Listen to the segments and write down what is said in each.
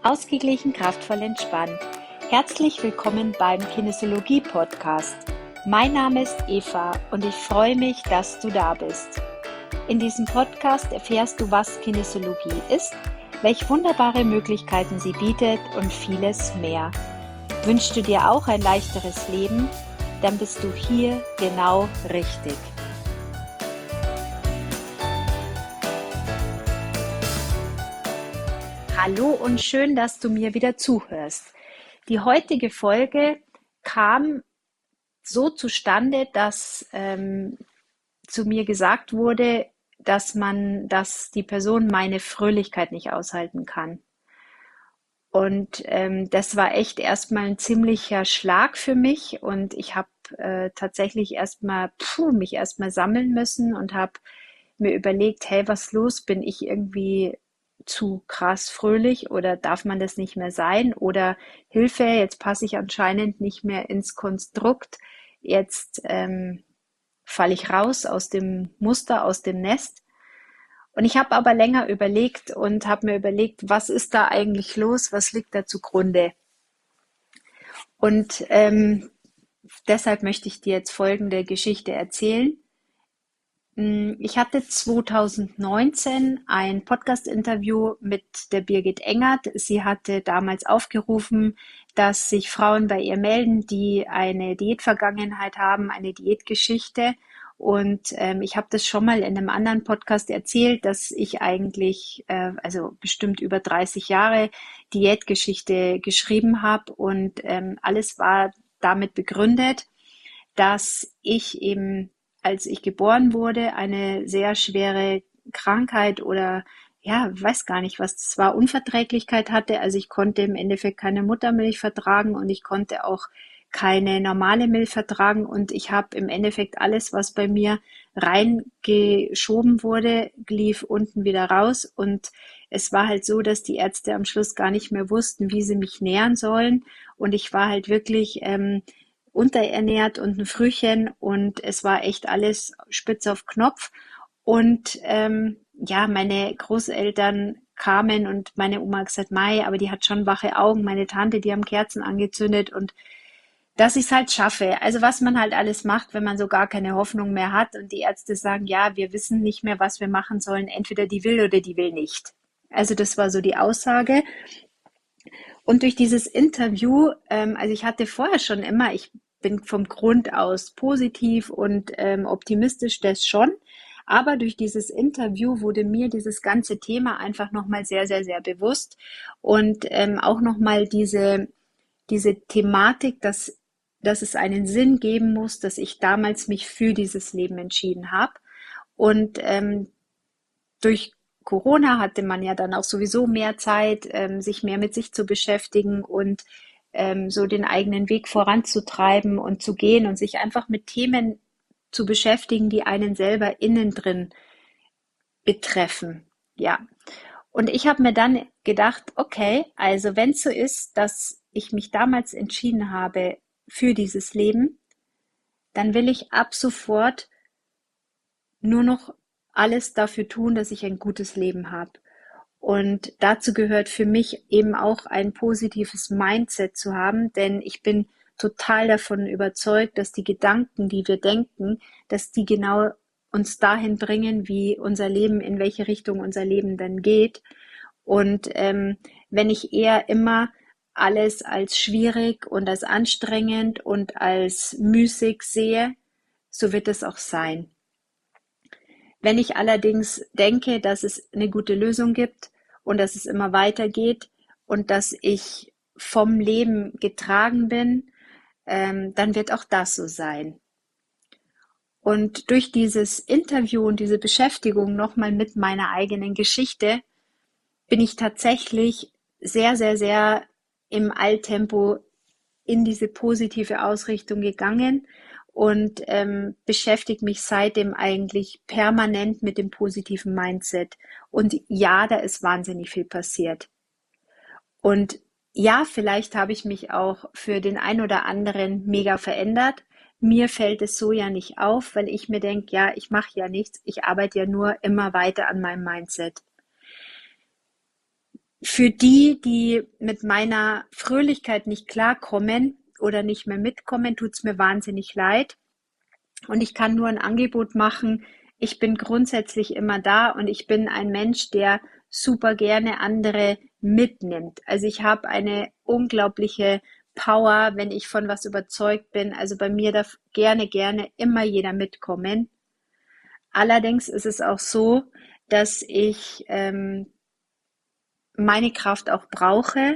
Ausgeglichen, kraftvoll, entspannt. Herzlich willkommen beim Kinesiologie-Podcast. Mein Name ist Eva und ich freue mich, dass du da bist. In diesem Podcast erfährst du, was Kinesiologie ist, welche wunderbare Möglichkeiten sie bietet und vieles mehr. Wünschst du dir auch ein leichteres Leben? Dann bist du hier genau richtig. Hallo und schön, dass du mir wieder zuhörst. Die heutige Folge kam so zustande, dass zu mir gesagt wurde, dass die Person meine Fröhlichkeit nicht aushalten kann. Und das war echt erstmal ein ziemlicher Schlag für mich und ich habe tatsächlich mich erstmal sammeln müssen und habe mir überlegt, hey, was ist los? Bin ich irgendwie zu krass fröhlich oder darf man das nicht mehr sein? Oder Hilfe, jetzt passe ich anscheinend nicht mehr ins Konstrukt. Jetzt falle ich raus aus dem Muster, aus dem Nest. Und ich habe aber länger überlegt und habe mir überlegt, was ist da eigentlich los? Was liegt da zugrunde? Und deshalb möchte ich dir jetzt folgende Geschichte erzählen. Ich hatte 2019 ein Podcast-Interview mit der Birgit Engert. Sie hatte damals aufgerufen, dass sich Frauen bei ihr melden, die eine Diätvergangenheit haben, eine Diätgeschichte. Und ich habe das schon mal in einem anderen Podcast erzählt, dass ich eigentlich, also bestimmt über 30 Jahre Diätgeschichte geschrieben habe. Und alles war damit begründet, dass ich eben, als ich geboren wurde, eine sehr schwere Krankheit oder ja, weiß gar nicht, was das war, Unverträglichkeit hatte. Also ich konnte im Endeffekt keine Muttermilch vertragen und ich konnte auch keine normale Milch vertragen und ich habe im Endeffekt alles, was bei mir reingeschoben wurde, lief unten wieder raus und es war halt so, dass die Ärzte am Schluss gar nicht mehr wussten, wie sie mich nähren sollen und ich war halt wirklich unterernährt und ein Frühchen und es war echt alles spitz auf Knopf. Und ja, meine Großeltern kamen und meine Oma hat gesagt, Mai, aber die hat schon wache Augen. Meine Tante, die haben Kerzen angezündet und dass ich es halt schaffe. Also was man halt alles macht, wenn man so gar keine Hoffnung mehr hat und die Ärzte sagen, ja, wir wissen nicht mehr, was wir machen sollen. Entweder die will oder die will nicht. Also das war so die Aussage. Und durch dieses Interview, also ich hatte vorher schon immer, ich bin vom Grund aus positiv und optimistisch, das schon. Aber durch dieses Interview wurde mir dieses ganze Thema einfach nochmal sehr, sehr, sehr bewusst. Und auch nochmal diese Thematik, dass es einen Sinn geben muss, dass ich damals mich für dieses Leben entschieden habe. Und durch Corona hatte man ja dann auch sowieso mehr Zeit, sich mehr mit sich zu beschäftigen und so den eigenen Weg voranzutreiben und zu gehen und sich einfach mit Themen zu beschäftigen, die einen selber innen drin betreffen. Ja. Und ich habe mir dann gedacht, okay, also wenn es so ist, dass ich mich damals entschieden habe für dieses Leben, dann will ich ab sofort nur noch alles dafür tun, dass ich ein gutes Leben habe. Und dazu gehört für mich eben auch ein positives Mindset zu haben, denn ich bin total davon überzeugt, dass die Gedanken, die wir denken, dass die genau uns dahin bringen, wie unser Leben, in welche Richtung unser Leben dann geht. Und wenn ich eher immer alles als schwierig und als anstrengend und als müßig sehe, so wird es auch sein. Wenn ich allerdings denke, dass es eine gute Lösung gibt und dass es immer weitergeht und dass ich vom Leben getragen bin, dann wird auch das so sein. Und durch dieses Interview und diese Beschäftigung nochmal mit meiner eigenen Geschichte bin ich tatsächlich sehr, sehr, sehr im Eiltempo in diese positive Ausrichtung gegangen und beschäftige mich seitdem eigentlich permanent mit dem positiven Mindset. Und ja, da ist wahnsinnig viel passiert. Und ja, vielleicht habe ich mich auch für den einen oder anderen mega verändert. Mir fällt es so ja nicht auf, weil ich mir denke, ja, ich mache ja nichts, ich arbeite ja nur immer weiter an meinem Mindset. Für die, die mit meiner Fröhlichkeit nicht klarkommen oder nicht mehr mitkommen, tut's mir wahnsinnig leid. Und ich kann nur ein Angebot machen. Ich bin grundsätzlich immer da und ich bin ein Mensch, der super gerne andere mitnimmt. Also ich habe eine unglaubliche Power, wenn ich von was überzeugt bin. Also bei mir darf gerne immer jeder mitkommen. Allerdings ist es auch so, dass ich meine Kraft auch brauche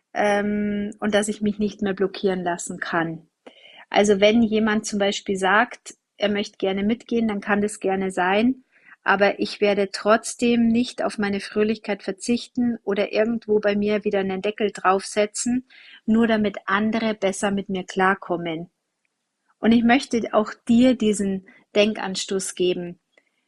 und dass ich mich nicht mehr blockieren lassen kann. Also wenn jemand zum Beispiel sagt, er möchte gerne mitgehen, dann kann das gerne sein, aber ich werde trotzdem nicht auf meine Fröhlichkeit verzichten oder irgendwo bei mir wieder einen Deckel draufsetzen, nur damit andere besser mit mir klarkommen. Und ich möchte auch dir diesen Denkanstoß geben.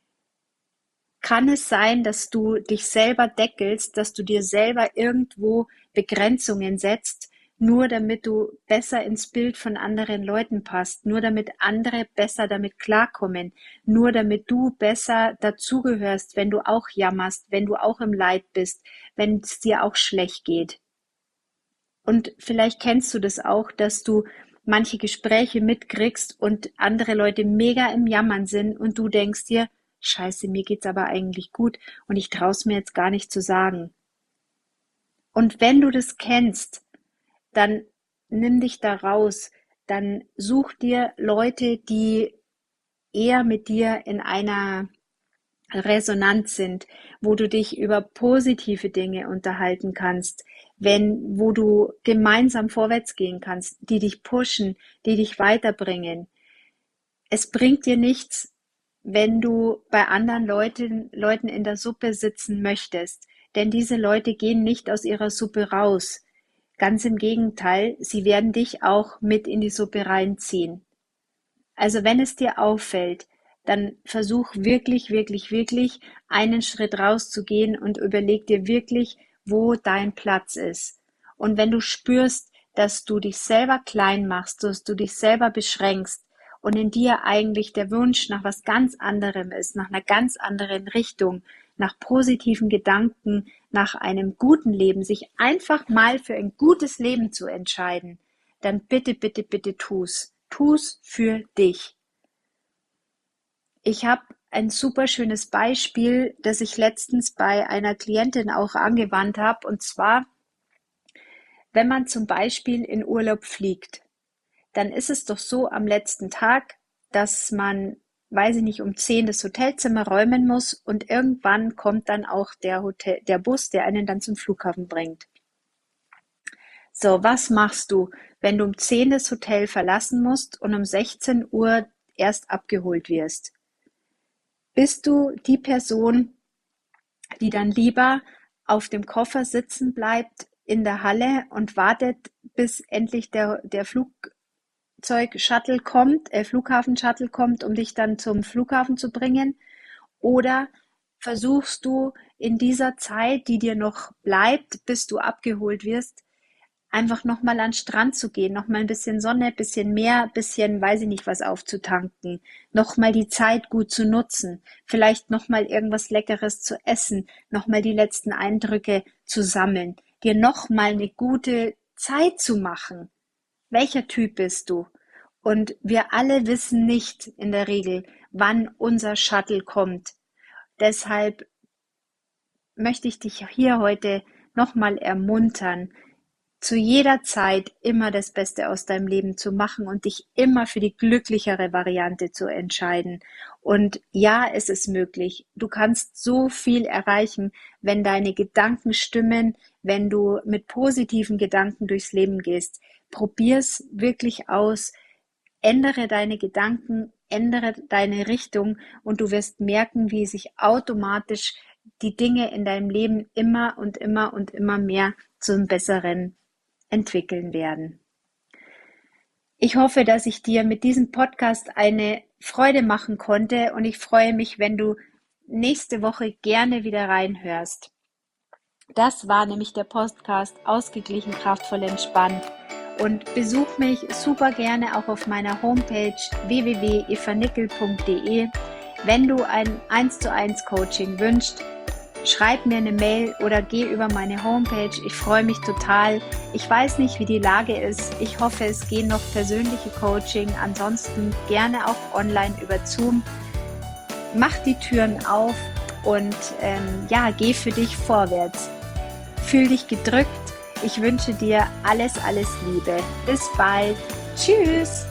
Kann es sein, dass du dich selber deckelst, dass du dir selber irgendwo Begrenzungen setzt, nur damit du besser ins Bild von anderen Leuten passt, nur damit andere besser damit klarkommen, nur damit du besser dazugehörst, wenn du auch jammerst, wenn du auch im Leid bist, wenn es dir auch schlecht geht. Und vielleicht kennst du das auch, dass du manche Gespräche mitkriegst und andere Leute mega im Jammern sind und du denkst dir, Scheiße, mir geht's aber eigentlich gut und ich traue es mir jetzt gar nicht zu sagen. Und wenn du das kennst, dann nimm dich da raus, dann such dir Leute, die eher mit dir in einer Resonanz sind, wo du dich über positive Dinge unterhalten kannst, wo du gemeinsam vorwärts gehen kannst, die dich pushen, die dich weiterbringen. Es bringt dir nichts, wenn du bei anderen Leuten in der Suppe sitzen möchtest, denn diese Leute gehen nicht aus ihrer Suppe raus. Ganz im Gegenteil, sie werden dich auch mit in die Suppe reinziehen. Also wenn es dir auffällt, dann versuch wirklich einen Schritt rauszugehen und überleg dir wirklich, wo dein Platz ist. Und wenn du spürst, dass du dich selber klein machst, dass du dich selber beschränkst und in dir eigentlich der Wunsch nach was ganz anderem ist, nach einer ganz anderen Richtung, nach positiven Gedanken, nach einem guten Leben, sich einfach mal für ein gutes Leben zu entscheiden, dann bitte tu's. Tu's für dich. Ich habe ein super schönes Beispiel, das ich letztens bei einer Klientin auch angewandt habe. Und zwar, wenn man zum Beispiel in Urlaub fliegt, dann ist es doch so am letzten Tag, dass man, weiß ich nicht, um 10 das Hotelzimmer räumen muss und irgendwann kommt dann auch der Bus, der einen dann zum Flughafen bringt. So, was machst du, wenn du um 10 das Hotel verlassen musst und um 16 Uhr erst abgeholt wirst? Bist du die Person, die dann lieber auf dem Koffer sitzen bleibt in der Halle und wartet, bis endlich der Flughafen-Shuttle kommt, um dich dann zum Flughafen zu bringen? Oder versuchst du in dieser Zeit, die dir noch bleibt, bis du abgeholt wirst, einfach nochmal an den Strand zu gehen, nochmal ein bisschen Sonne, bisschen Meer, bisschen, weiß ich nicht was aufzutanken, nochmal die Zeit gut zu nutzen, vielleicht nochmal irgendwas Leckeres zu essen, nochmal die letzten Eindrücke zu sammeln, dir nochmal eine gute Zeit zu machen. Welcher Typ bist du? Und wir alle wissen nicht in der Regel, wann unser Shuttle kommt. Deshalb möchte ich dich hier heute nochmal ermuntern, zu jeder Zeit immer das Beste aus deinem Leben zu machen und dich immer für die glücklichere Variante zu entscheiden. Und ja, es ist möglich. Du kannst so viel erreichen, wenn deine Gedanken stimmen, wenn du mit positiven Gedanken durchs Leben gehst. Probier's wirklich aus. Ändere deine Gedanken, ändere deine Richtung und du wirst merken, wie sich automatisch die Dinge in deinem Leben immer mehr zum Besseren entwickeln werden. Ich hoffe, dass ich dir mit diesem Podcast eine Freude machen konnte und ich freue mich, wenn du nächste Woche gerne wieder reinhörst. Das war nämlich der Podcast Ausgeglichen, kraftvoll, entspannt. Und besuch mich super gerne auch auf meiner Homepage www.evanickel.de. Wenn du ein 1:1 Coaching wünschst, schreib mir eine Mail oder geh über meine Homepage. Ich freue mich total. Ich weiß nicht, wie die Lage ist. Ich hoffe, es gehen noch persönliche Coaching. Ansonsten gerne auch online über Zoom. Mach die Türen auf und geh für dich vorwärts. Fühl dich gedrückt. Ich wünsche dir alles, alles Liebe. Bis bald. Tschüss.